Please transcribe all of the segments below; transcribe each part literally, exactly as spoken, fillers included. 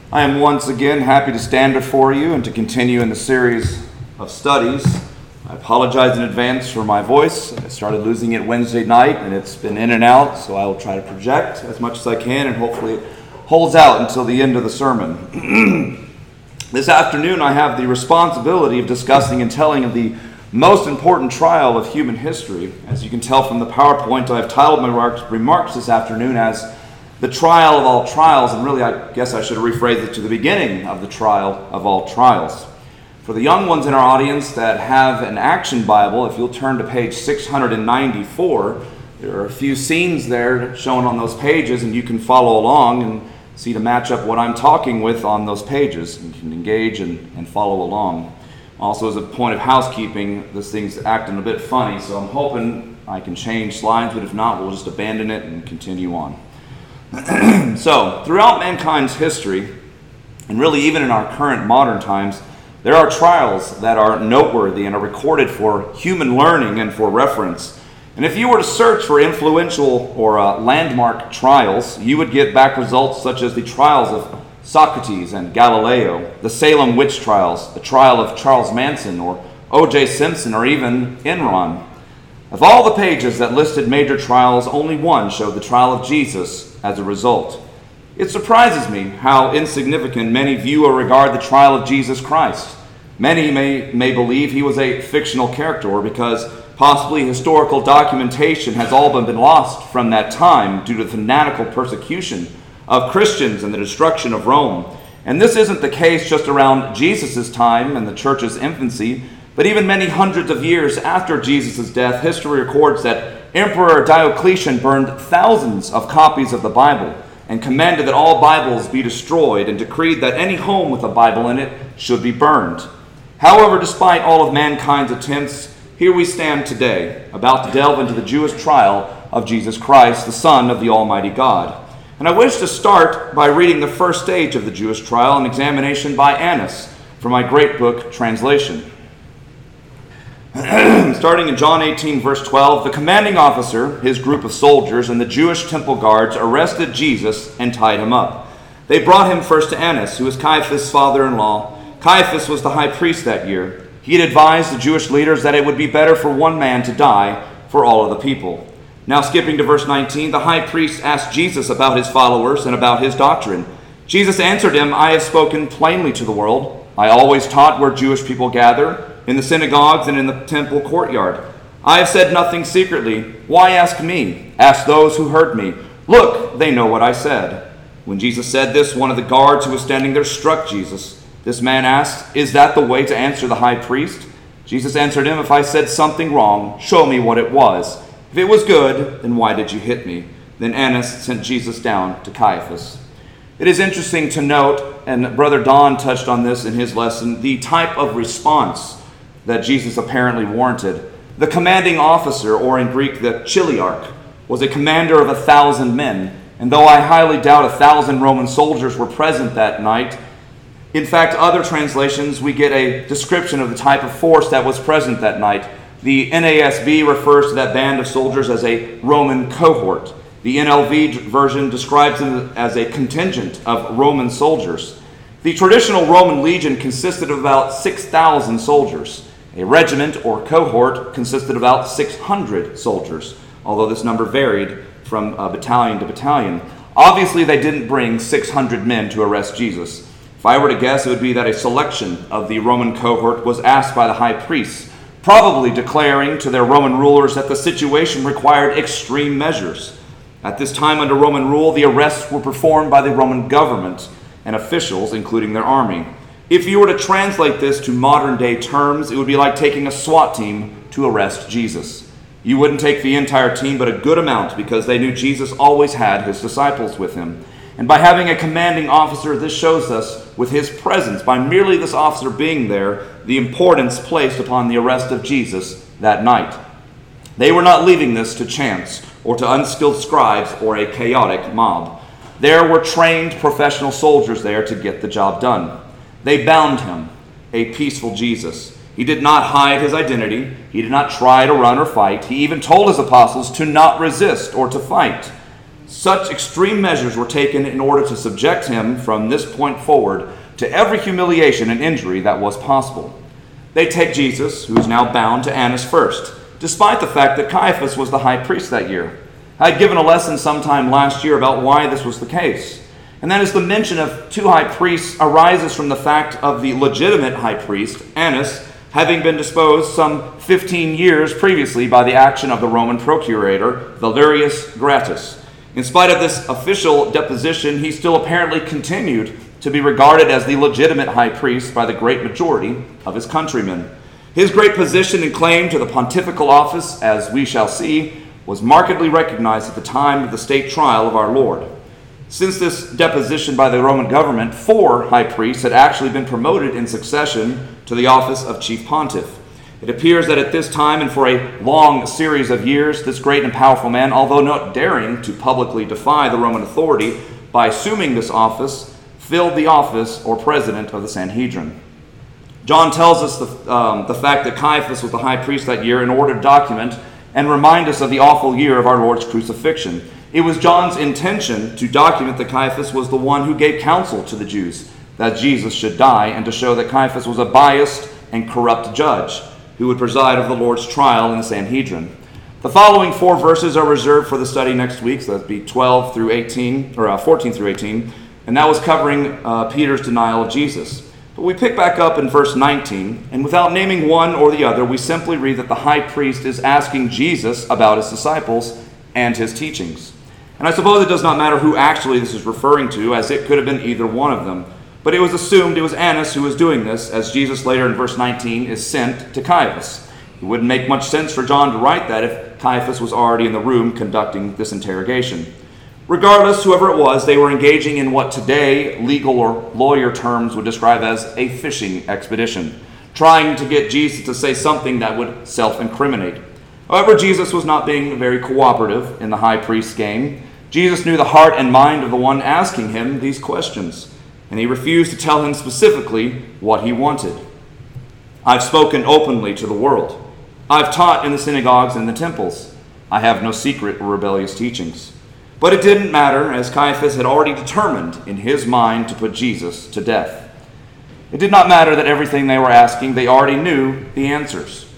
I am once again happy to stand before you and to continue in the series of studies. I apologize in advance for my voice. I started losing it Wednesday night and it's been in and out, so I will try to project as much as I can and hopefully it holds out until the end of the sermon. This afternoon I have the responsibility of discussing and telling of the most important trial of human history. As you can tell from the PowerPoint, I've titled my remarks this afternoon as the trial of all trials, and really I guess I should rephrase it to the beginning of the trial of all trials. For the young ones in our audience that have an Action Bible, if you'll turn to page six hundred ninety-four, there are a few scenes there shown on those pages, and you can follow along and see to match up what I'm talking with on those pages. You can engage and, and follow along. Also, as a point of housekeeping, this thing's acting a bit funny, so I'm hoping I can change slides, but if not, we'll just abandon it and continue on. So, throughout mankind's history, and really even in our current modern times, there are trials that are noteworthy and are recorded for human learning and for reference. And if you were to search for influential or uh, landmark trials, you would get back results such as the trials of Socrates and Galileo, the Salem witch trials, the trial of Charles Manson or O J Simpson, or even Enron. Of all the pages that listed major trials, only one showed the trial of Jesus as a result. It surprises me how insignificant many view or regard the trial of Jesus Christ. Many may, may believe he was a fictional character, or because possibly historical documentation has all but been lost from that time due to the fanatical persecution of Christians and the destruction of Rome. And this isn't the case just around Jesus' time and the church's infancy, but even many hundreds of years after Jesus' death, history records that Emperor Diocletian burned thousands of copies of the Bible and commanded that all Bibles be destroyed and decreed that any home with a Bible in it should be burned. However, despite all of mankind's attempts, here we stand today, about to delve into the Jewish trial of Jesus Christ, the Son of the Almighty God. And I wish to start by reading the first stage of the Jewish trial, an examination by Annas from my great book translation. Starting in John eighteen, verse twelve, the commanding officer, his group of soldiers, and the Jewish temple guards arrested Jesus and tied him up. They brought him first to Annas, who was Caiaphas' father-in-law. Caiaphas was the high priest that year. He had advised the Jewish leaders that it would be better for one man to die for all of the people. Now skipping to verse nineteen, the high priest asked Jesus about his followers and about his doctrine. Jesus answered him, I have spoken plainly to the world. I always taught where Jewish people gather, in the synagogues and in the temple courtyard. I have said nothing secretly. Why ask me? Ask those who heard me. Look, they know what I said. When Jesus said this, one of the guards who was standing there struck Jesus. This man asked, Is that the way to answer the high priest? Jesus answered him, If I said something wrong, show me what it was. If it was good, then why did you hit me? Then Annas sent Jesus down to Caiaphas. It is interesting to note, and Brother Don touched on this in his lesson, the type of response that Jesus apparently warranted. The commanding officer, or in Greek the chiliarch, was a commander of a thousand men, and though I highly doubt a thousand Roman soldiers were present that night, in fact, other translations we get a description of the type of force that was present that night. The N A S B refers to that band of soldiers as a Roman cohort. The N L V version describes them as a contingent of Roman soldiers. The traditional Roman legion consisted of about six thousand soldiers. A regiment or cohort consisted of about six hundred soldiers, although this number varied from uh, battalion to battalion. Obviously, they didn't bring six hundred men to arrest Jesus. If I were to guess, it would be that a selection of the Roman cohort was asked by the high priests, probably declaring to their Roman rulers that the situation required extreme measures. At this time under Roman rule, the arrests were performed by the Roman government and officials, including their army. If you were to translate this to modern-day terms, it would be like taking a SWAT team to arrest Jesus. You wouldn't take the entire team, but a good amount, because they knew Jesus always had his disciples with him. And by having a commanding officer, this shows us, with his presence, by merely this officer being there, the importance placed upon the arrest of Jesus that night. They were not leaving this to chance, or to unskilled scribes, or a chaotic mob. There were trained professional soldiers there to get the job done. They bound him, a peaceful Jesus. He did not hide his identity. He did not try to run or fight. He even told his apostles to not resist or to fight. Such extreme measures were taken in order to subject him from this point forward to every humiliation and injury that was possible. They take Jesus, who is now bound, to Annas first, despite the fact that Caiaphas was the high priest that year. I had given a lesson sometime last year about why this was the case. And that is the mention of two high priests arises from the fact of the legitimate high priest, Annas, having been disposed some fifteen years previously by the action of the Roman procurator, Valerius Gratus. In spite of this official deposition, he still apparently continued to be regarded as the legitimate high priest by the great majority of his countrymen. His great position and claim to the pontifical office, as we shall see, was markedly recognized at the time of the state trial of our Lord. Since this deposition by the Roman government, four high priests had actually been promoted in succession to the office of chief pontiff. It appears that at this time and for a long series of years, this great and powerful man, although not daring to publicly defy the Roman authority by assuming this office, filled the office or president of the Sanhedrin. John tells us the, um, the fact that Caiaphas was the high priest that year in order to document and remind us of the awful year of our Lord's crucifixion. It was John's intention to document that Caiaphas was the one who gave counsel to the Jews that Jesus should die, and to show that Caiaphas was a biased and corrupt judge who would preside over the Lord's trial in the Sanhedrin. The following four verses are reserved for the study next week, so that'd be twelve through eighteen, or uh, fourteen through eighteen, and that was covering uh, Peter's denial of Jesus. But we pick back up in verse nineteen, and without naming one or the other, we simply read that the high priest is asking Jesus about his disciples and his teachings. And I suppose it does not matter who actually this is referring to, as it could have been either one of them. But it was assumed it was Annas who was doing this, as Jesus later in verse nineteen is sent to Caiaphas. It wouldn't make much sense for John to write that if Caiaphas was already in the room conducting this interrogation. Regardless, whoever it was, they were engaging in what today legal or lawyer terms would describe as a fishing expedition, trying to get Jesus to say something that would self-incriminate. However, Jesus was not being very cooperative in the high priest's game. Jesus knew the heart and mind of the one asking him these questions, and he refused to tell him specifically what he wanted. I've spoken openly to the world. I've taught in the synagogues and the temples. I have no secret or rebellious teachings. But it didn't matter, as Caiaphas had already determined in his mind to put Jesus to death. It did not matter that everything they were asking, they already knew the answers.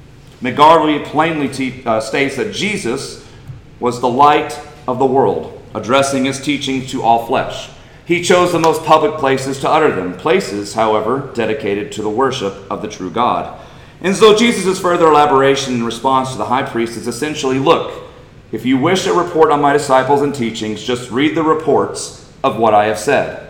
McGarvey plainly te- uh, states that Jesus was the light of the world, addressing his teachings to all flesh. He chose the most public places to utter them, places, however, dedicated to the worship of the true God. And so Jesus' further elaboration in response to the high priest is essentially, look, if you wish a report on my disciples and teachings, just read the reports of what I have said.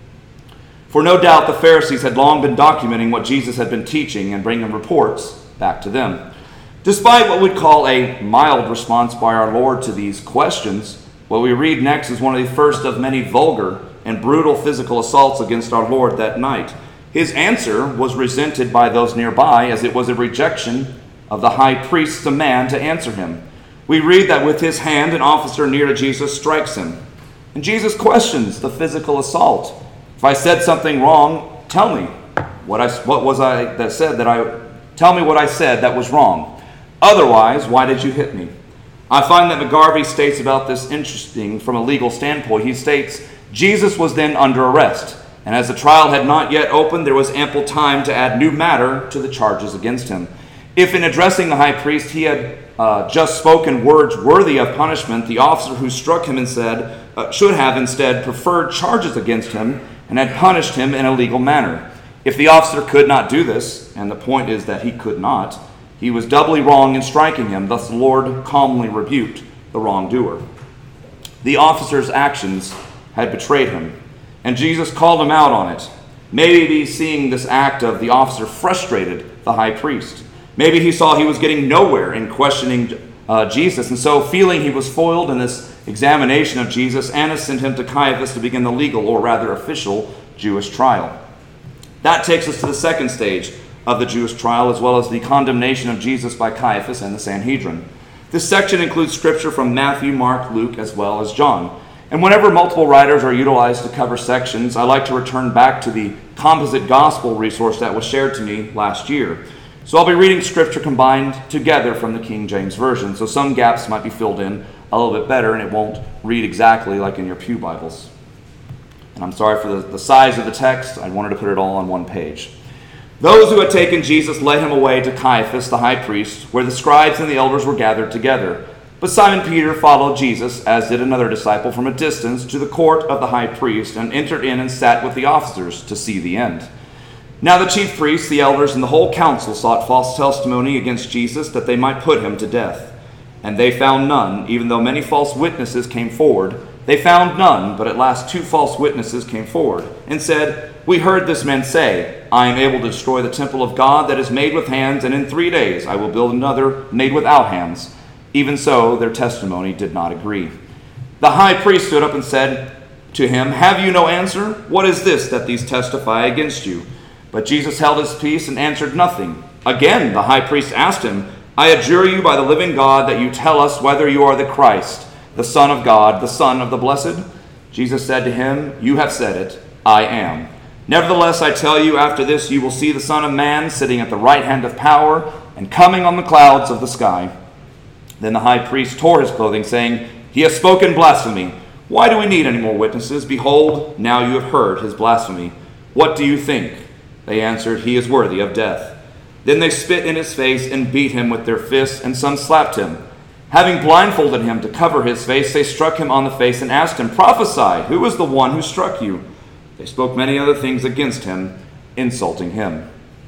For no doubt the Pharisees had long been documenting what Jesus had been teaching and bringing reports back to them. Despite what we'd call a mild response by our Lord to these questions, what we read next is one of the first of many vulgar and brutal physical assaults against our Lord that night. His answer was resented by those nearby, as it was a rejection of the high priest's demand to answer him. We read that with his hand, an officer near to Jesus strikes him. And Jesus questions the physical assault. If I said something wrong, tell me what I what was I that said that I tell me what I said that was wrong. Otherwise, why did you hit me? I find that McGarvey states about this interesting from a legal standpoint. He states, Jesus was then under arrest, and as the trial had not yet opened, there was ample time to add new matter to the charges against him. If in addressing the high priest he had uh, just spoken words worthy of punishment, the officer who struck him and said uh, should have instead preferred charges against him and had punished him in a legal manner. If the officer could not do this, and the point is that he could not, he was doubly wrong in striking him. Thus the Lord calmly rebuked the wrongdoer. The officer's actions had betrayed him, and Jesus called him out on it. Maybe seeing this act of the officer frustrated the high priest. Maybe he saw he was getting nowhere in questioning uh, Jesus, and so feeling he was foiled in this examination of Jesus, Annas sent him to Caiaphas to begin the legal, or rather official, Jewish trial. That takes us to the second stage of the Jewish trial, as well as the condemnation of Jesus by Caiaphas and the Sanhedrin. This section includes scripture from Matthew, Mark, Luke, as well as John. And whenever multiple writers are utilized to cover sections, I like to return back to the composite gospel resource that was shared to me last year. So I'll be reading scripture combined together from the King James Version, so some gaps might be filled in a little bit better, and it won't read exactly like in your pew Bibles. And I'm sorry for the, the size of the text. I wanted to put it all on one page. Those who had taken Jesus led him away to Caiaphas, the high priest, where the scribes and the elders were gathered together. But Simon Peter followed Jesus, as did another disciple, from a distance to the court of the high priest, and entered in and sat with the officers to see the end. Now the chief priests, the elders, and the whole council sought false testimony against Jesus, that they might put him to death. And they found none, even though many false witnesses came forward. They found none, but at last two false witnesses came forward, and said, "We heard this man say, 'I am able to destroy the temple of God that is made with hands, and in three days I will build another made without hands.' Even so, their testimony did not agree. The high priest stood up and said to him, 'Have you no answer? What is this that these testify against you?' But Jesus held his peace and answered nothing. Again, the high priest asked him, 'I adjure you by the living God that you tell us whether you are the Christ, the Son of God, the Son of the Blessed?' Jesus said to him, 'You have said it, I am. Nevertheless, I tell you, after this you will see the Son of Man sitting at the right hand of power and coming on the clouds of the sky.' Then the high priest tore his clothing, saying, 'He has spoken blasphemy. Why do we need any more witnesses? Behold, now you have heard his blasphemy. What do you think?' They answered, 'He is worthy of death.' Then they spit in his face and beat him with their fists, and some slapped him. Having blindfolded him to cover his face, they struck him on the face and asked him, 'Prophesy, who is the one who struck you?' They spoke many other things against him, insulting him."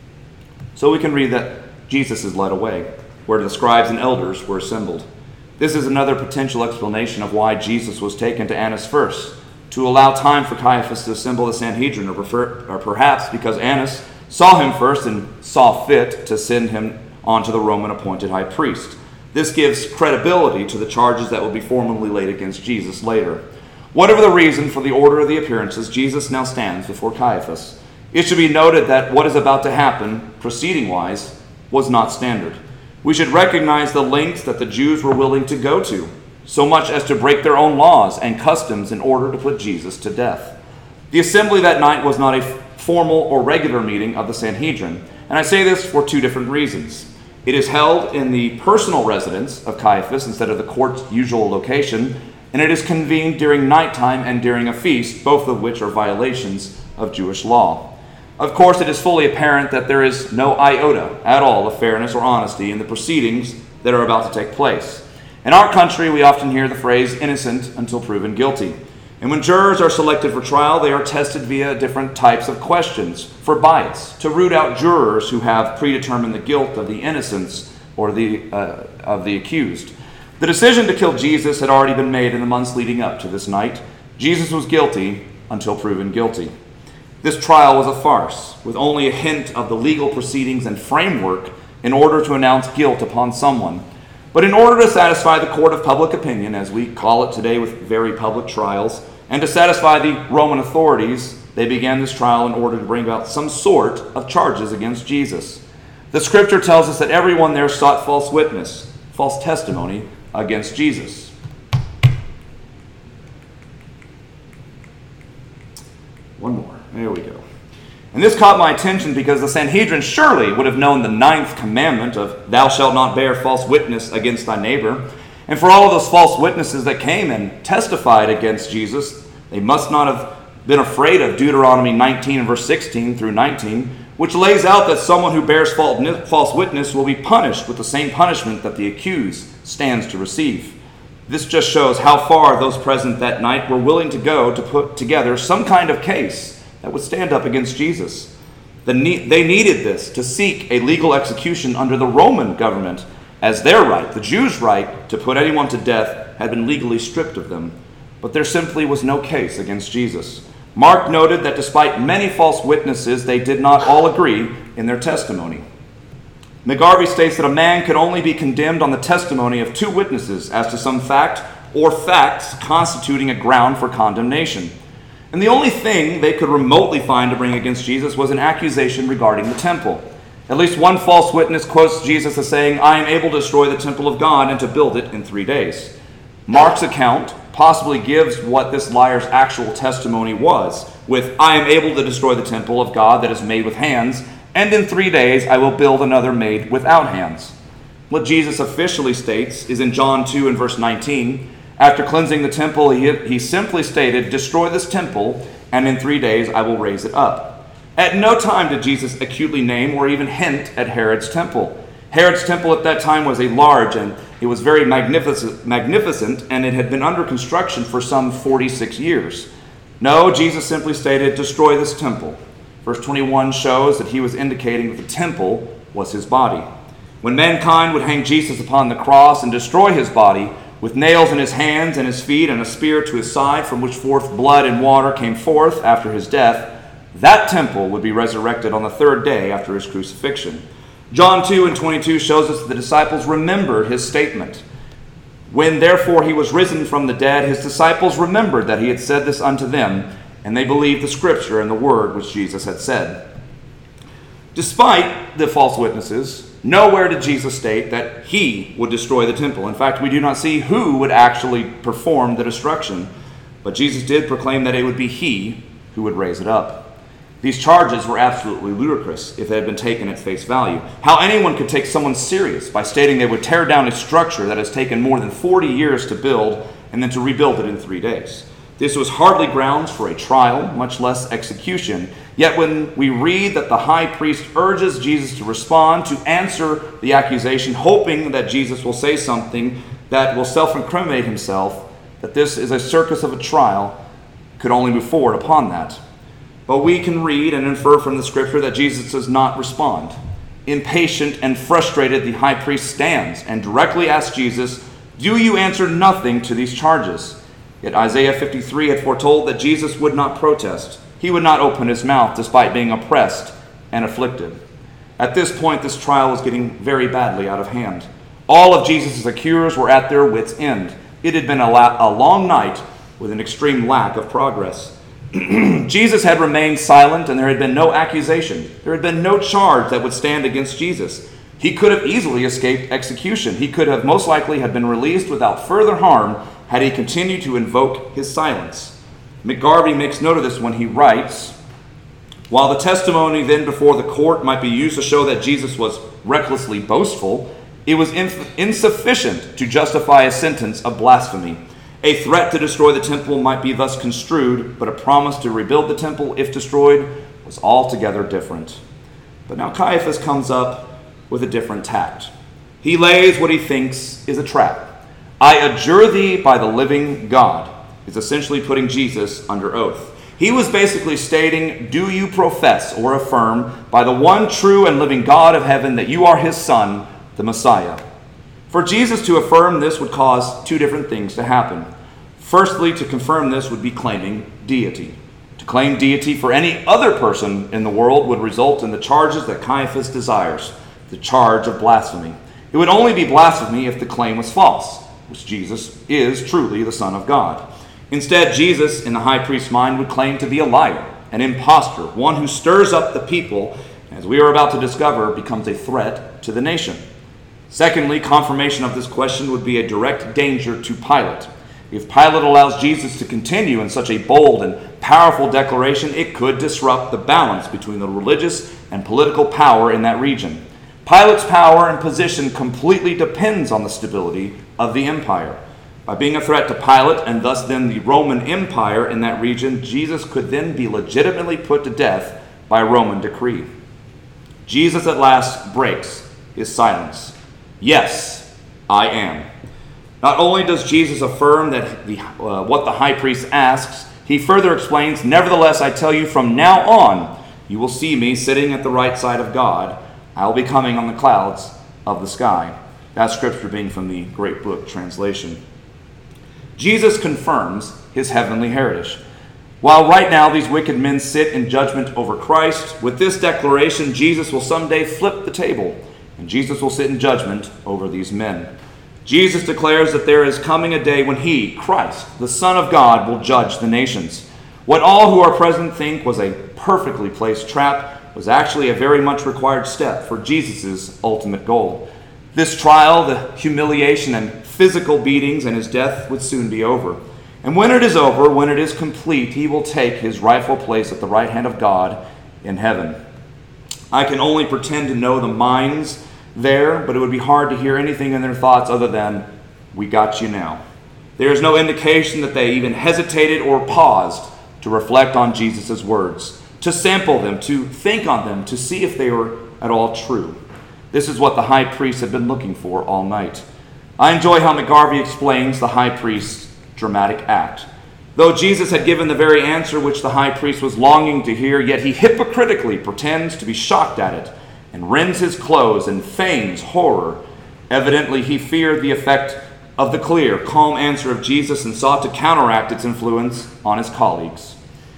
So we can read that Jesus is led away, where the scribes and elders were assembled. This is another potential explanation of why Jesus was taken to Annas first, to allow time for Caiaphas to assemble the Sanhedrin, or, prefer, or perhaps because Annas saw him first and saw fit to send him on to the Roman-appointed high priest. This gives credibility to the charges that will be formally laid against Jesus later. Whatever the reason for the order of the appearances, Jesus now stands before Caiaphas. It should be noted that what is about to happen, proceeding-wise, was not standard. We should recognize the lengths that the Jews were willing to go to, so much as to break their own laws and customs in order to put Jesus to death. The assembly that night was not a formal or regular meeting of the Sanhedrin, and I say this for two different reasons. It is held in the personal residence of Caiaphas instead of the court's usual location, and it is convened during nighttime and during a feast, both of which are violations of Jewish law. Of course, it is fully apparent that there is no iota at all of fairness or honesty in the proceedings that are about to take place. In our country, we often hear the phrase innocent until proven guilty. And when jurors are selected for trial, they are tested via different types of questions for bias, to root out jurors who have predetermined the guilt of the innocence or the uh, of the accused. The decision to kill Jesus had already been made in the months leading up to this night. Jesus was guilty until proven guilty. This trial was a farce, with only a hint of the legal proceedings and framework in order to announce guilt upon someone. But in order to satisfy the court of public opinion, as we call it today with very public trials, and to satisfy the Roman authorities, they began this trial in order to bring about some sort of charges against Jesus. The scripture tells us that everyone there sought false witness, false testimony against Jesus. One more. There we go. And this caught my attention because the Sanhedrin surely would have known the ninth commandment of "Thou shalt not bear false witness against thy neighbor." And for all of those false witnesses that came and testified against Jesus, they must not have been afraid of Deuteronomy nineteen and verse sixteen through nineteen, which lays out that someone who bears false witness will be punished with the same punishment that the accused stands to receive. This just shows how far those present that night were willing to go to put together some kind of case that would stand up against Jesus. They needed this to seek a legal execution under the Roman government, as their right, the Jews' right, to put anyone to death had been legally stripped of them. But there simply was no case against Jesus. Mark noted that despite many false witnesses, they did not all agree in their testimony. McGarvey states that a man could only be condemned on the testimony of two witnesses as to some fact or facts constituting a ground for condemnation. And the only thing they could remotely find to bring against Jesus was an accusation regarding the temple. At least one false witness quotes Jesus as saying, "I am able to destroy the temple of God and to build it in three days." Mark's account possibly gives what this liar's actual testimony was, with "I am able to destroy the temple of God that is made with hands, and in three days I will build another made without hands." What Jesus officially states is in John two and verse nineteen, After cleansing the temple, he, he simply stated, "Destroy this temple, and in three days I will raise it up." At no time did Jesus acutely name or even hint at Herod's temple. Herod's temple at that time was a large and it was very magnificent, magnificent, and it had been under construction for some forty-six years. No, Jesus simply stated, "Destroy this temple." Verse twenty-one shows that he was indicating that the temple was his body. When mankind would hang Jesus upon the cross and destroy his body, with nails in his hands and his feet and a spear to his side from which forth blood and water came forth after his death, that temple would be resurrected on the third day after his crucifixion. John two and twenty-two shows us that the disciples remembered his statement. When therefore he was risen from the dead, his disciples remembered that he had said this unto them, and they believed the scripture and the word which Jesus had said. Despite the false witnesses, nowhere did Jesus state that he would destroy the temple. In fact, we do not see who would actually perform the destruction, but Jesus did proclaim that it would be he who would raise it up. These charges were absolutely ludicrous if they had been taken at face value. How anyone could take someone serious by stating they would tear down a structure that has taken more than forty years to build and then to rebuild it in three days. This was hardly grounds for a trial, much less execution. Yet when we read that the high priest urges Jesus to respond, to answer the accusation, hoping that Jesus will say something that will self-incriminate himself, that this is a circus of a trial, could only move forward upon that. But we can read and infer from the scripture that Jesus does not respond. Impatient and frustrated, the high priest stands and directly asks Jesus, "Do you answer nothing to these charges?" Yet Isaiah fifty-three had foretold that Jesus would not protest. He would not open his mouth despite being oppressed and afflicted. At this point, this trial was getting very badly out of hand. All of Jesus' accusers were at their wits' end. It had been a, la- a long night with an extreme lack of progress. Jesus had remained silent, and there had been no accusation. There had been no charge that would stand against Jesus. He could have easily escaped execution. He could have most likely have been released without further harm had he continued to invoke his silence. McGarvey makes note of this when he writes, "While the testimony then before the court might be used to show that Jesus was recklessly boastful, it was inf- insufficient to justify a sentence of blasphemy. A threat to destroy the temple might be thus construed, but a promise to rebuild the temple, if destroyed, was altogether different." But now Caiaphas comes up with a different tact. He lays what he thinks is a trap. "I adjure thee by the living God," is essentially putting Jesus under oath. He was basically stating, "Do you profess or affirm by the one true and living God of heaven that you are his son, the Messiah?" For Jesus to affirm this would cause two different things to happen. Firstly, to confirm this would be claiming deity. To claim deity for any other person in the world would result in the charges that Caiaphas desires, the charge of blasphemy. It would only be blasphemy if the claim was false, which Jesus is truly the Son of God. Instead, Jesus, in the high priest's mind, would claim to be a liar, an impostor, one who stirs up the people, and as we are about to discover, becomes a threat to the nation. Secondly, confirmation of this question would be a direct danger to Pilate. If Pilate allows Jesus to continue in such a bold and powerful declaration, it could disrupt the balance between the religious and political power in that region. Pilate's power and position completely depends on the stability of the empire. By being a threat to Pilate and thus then the Roman Empire in that region, Jesus could then be legitimately put to death by Roman decree. Jesus at last breaks his silence. "Yes, I am." Not only does Jesus affirm that the, uh, what the high priest asks, he further explains, "Nevertheless, I tell you, from now on, you will see me sitting at the right side of God. I will be coming on the clouds of the sky." That scripture being from the Great Book translation. Jesus confirms his heavenly heritage. While right now these wicked men sit in judgment over Christ, with this declaration, Jesus will someday flip the table, and Jesus will sit in judgment over these men. Jesus declares that there is coming a day when he, Christ, the Son of God, will judge the nations. What all who are present think was a perfectly placed trap was actually a very much required step for Jesus' ultimate goal. This trial, the humiliation and physical beatings and his death would soon be over. And when it is over, when it is complete, he will take his rightful place at the right hand of God in heaven. I can only pretend to know the minds there, but it would be hard to hear anything in their thoughts other than, "We got you now." There is no indication that they even hesitated or paused to reflect on Jesus' words, to sample them, to think on them, to see if they were at all true. This is what the high priest had been looking for all night. I enjoy how McGarvey explains the high priest's dramatic act. Though Jesus had given the very answer which the high priest was longing to hear, yet he hypocritically pretends to be shocked at it and rends his clothes and feigns horror. Evidently, he feared the effect of the clear, calm answer of Jesus and sought to counteract its influence on his colleagues.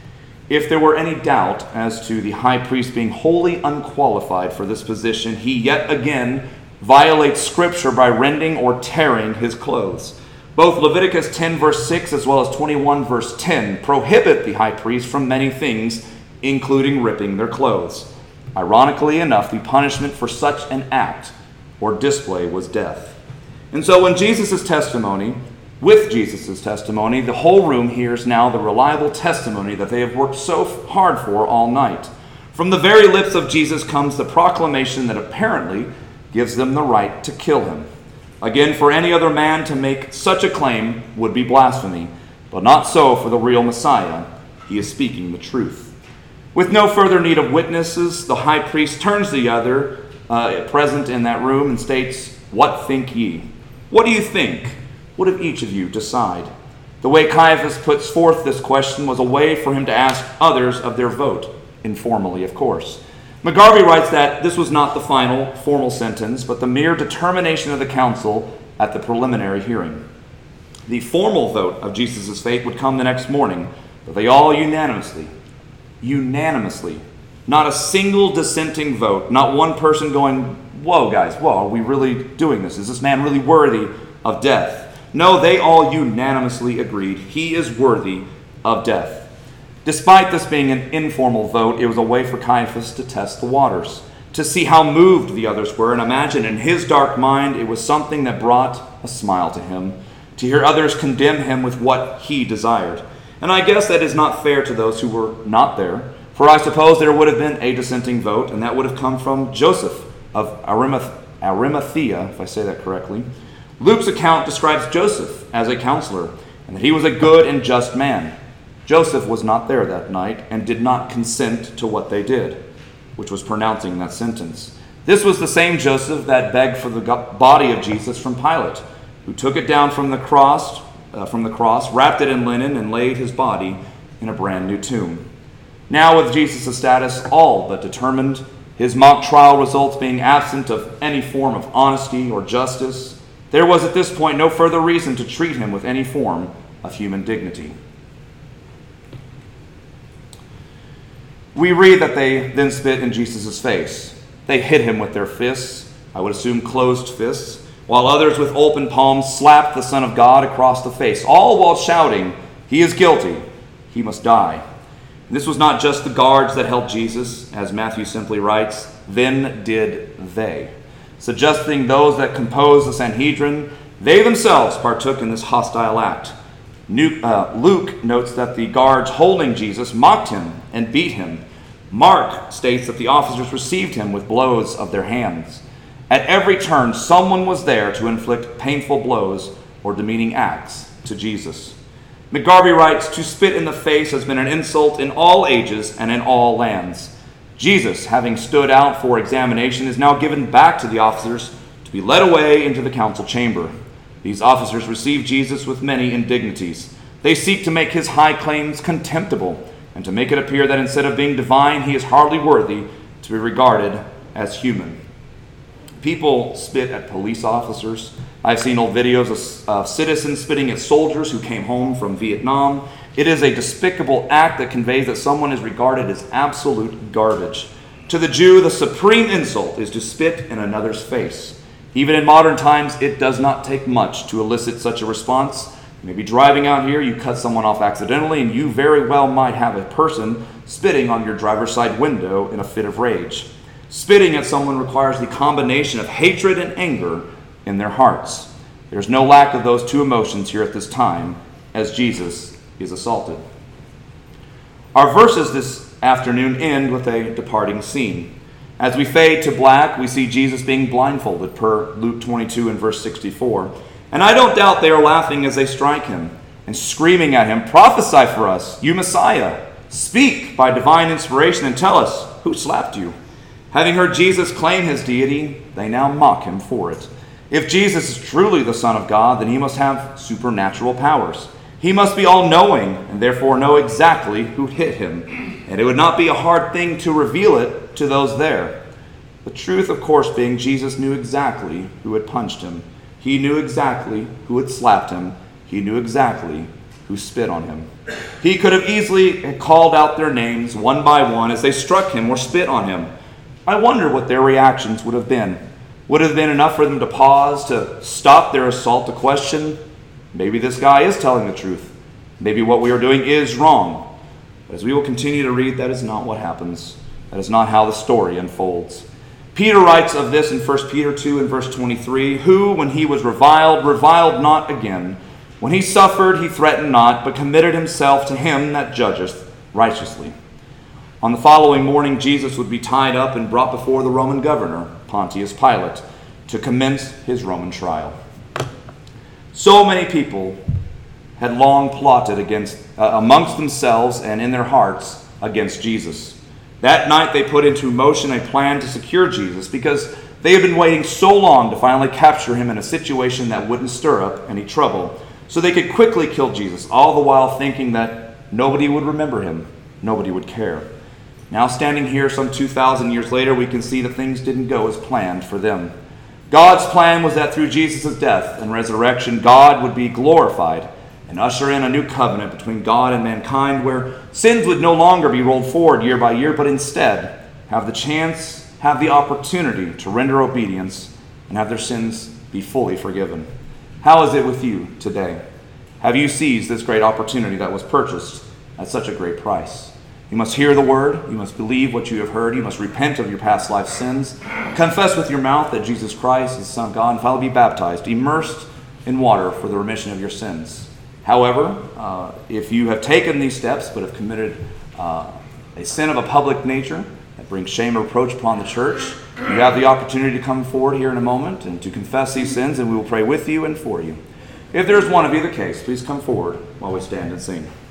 If there were any doubt as to the high priest being wholly unqualified for this position, he yet again violates Scripture by rending or tearing his clothes. Both Leviticus ten verse six as well as twenty-one verse ten prohibit the high priest from many things, including ripping their clothes. Ironically enough, the punishment for such an act or display was death. And so when Jesus' testimony, with Jesus' testimony, the whole room hears now the reliable testimony that they have worked so hard for all night. From the very lips of Jesus comes the proclamation that apparently gives them the right to kill him. Again, for any other man to make such a claim would be blasphemy, but not so for the real Messiah. He is speaking the truth. With no further need of witnesses, the high priest turns to the other uh, present in that room and states, "What think ye?" What do you think? What if each of you decide? The way Caiaphas puts forth this question was a way for him to ask others of their vote, informally, of course. McGarvey writes that this was not the final, formal sentence, but the mere determination of the council at the preliminary hearing. The formal vote of Jesus' fate would come the next morning, but they all unanimously, unanimously, not a single dissenting vote, not one person going, "Whoa, guys, whoa, are we really doing this? Is this man really worthy of death?" No, they all unanimously agreed he is worthy of death. Despite this being an informal vote, it was a way for Caiaphas to test the waters, to see how moved the others were, and imagine in his dark mind it was something that brought a smile to him, to hear others condemn him with what he desired. And I guess that is not fair to those who were not there, for I suppose there would have been a dissenting vote, and that would have come from Joseph of Arimathea, if I say that correctly. Luke's account describes Joseph as a counselor, and that he was a good and just man. Joseph was not there that night and did not consent to what they did, which was pronouncing that sentence. This was the same Joseph that begged for the body of Jesus from Pilate, who took it down from the cross, uh, from the cross, wrapped it in linen, and laid his body in a brand new tomb. Now, with Jesus' status all but determined, his mock trial results being absent of any form of honesty or justice, there was at this point no further reason to treat him with any form of human dignity. We read that they then spit in Jesus' face. They hit him with their fists, I would assume closed fists, while others with open palms slapped the Son of God across the face, all while shouting, "He is guilty, he must die." And this was not just the guards that held Jesus, as Matthew simply writes, "Then did they," suggesting those that composed the Sanhedrin, they themselves partook in this hostile act. Luke notes that the guards holding Jesus mocked him and beat him. Mark states that the officers received him with blows of their hands. At every turn, someone was there to inflict painful blows or demeaning acts to Jesus. McGarvey writes, "To spit in the face has been an insult in all ages and in all lands. Jesus, having stood out for examination, is now given back to the officers to be led away into the council chamber. These officers receive Jesus with many indignities. They seek to make his high claims contemptible and to make it appear that instead of being divine, he is hardly worthy to be regarded as human." People spit at police officers. I've seen old videos of uh, citizens spitting at soldiers who came home from Vietnam. It is a despicable act that conveys that someone is regarded as absolute garbage. To the Jew, the supreme insult is to spit in another's face. Even in modern times, it does not take much to elicit such a response. You may be driving out here, you cut someone off accidentally, and you very well might have a person spitting on your driver's side window in a fit of rage. Spitting at someone requires the combination of hatred and anger in their hearts. There's no lack of those two emotions here at this time as Jesus is assaulted. Our verses this afternoon end with a departing scene. As we fade to black, we see Jesus being blindfolded per Luke twenty-two and verse sixty-four. And I don't doubt they are laughing as they strike him and screaming at him, "Prophesy for us, you Messiah. Speak by divine inspiration and tell us, who slapped you?" Having heard Jesus claim his deity, they now mock him for it. If Jesus is truly the Son of God, then he must have supernatural powers. He must be all-knowing and therefore know exactly who hit him. And it would not be a hard thing to reveal it to those there. The truth, of course, being Jesus knew exactly who had punched him. He knew exactly who had slapped him. He knew exactly who spit on him. He could have easily called out their names one by one as they struck him or spit on him. I wonder what their reactions would have been. Would it have been enough for them to pause, to stop their assault, to question, maybe this guy is telling the truth. Maybe what we are doing is wrong. But as we will continue to read, that is not what happens. That is not how the story unfolds. Peter writes of this in First Peter two and verse twenty-three, who, when he was reviled, reviled not again. When he suffered, he threatened not, but committed himself to him that judgeth righteously. On the following morning, Jesus would be tied up and brought before the Roman governor, Pontius Pilate, to commence his Roman trial. So many people had long plotted against, uh, amongst themselves and in their hearts against Jesus. That night they put into motion a plan to secure Jesus because they had been waiting so long to finally capture him in a situation that wouldn't stir up any trouble, so they could quickly kill Jesus, all the while thinking that nobody would remember him, nobody would care. Now standing here some two thousand years later, we can see that things didn't go as planned for them. God's plan was that through Jesus' death and resurrection, God would be glorified and usher in a new covenant between God and mankind where sins would no longer be rolled forward year by year, but instead have the chance, have the opportunity to render obedience and have their sins be fully forgiven. How is it with you today? Have you seized this great opportunity that was purchased at such a great price? You must hear the word. You must believe what you have heard. You must repent of your past life sins. Confess with your mouth that Jesus Christ is the Son of God, and finally be baptized, immersed in water for the remission of your sins. However, uh, if you have taken these steps but have committed uh, a sin of a public nature that brings shame or reproach upon the church, you have the opportunity to come forward here in a moment and to confess these sins, and we will pray with you and for you. If there is one of you the case, please come forward while we stand and sing.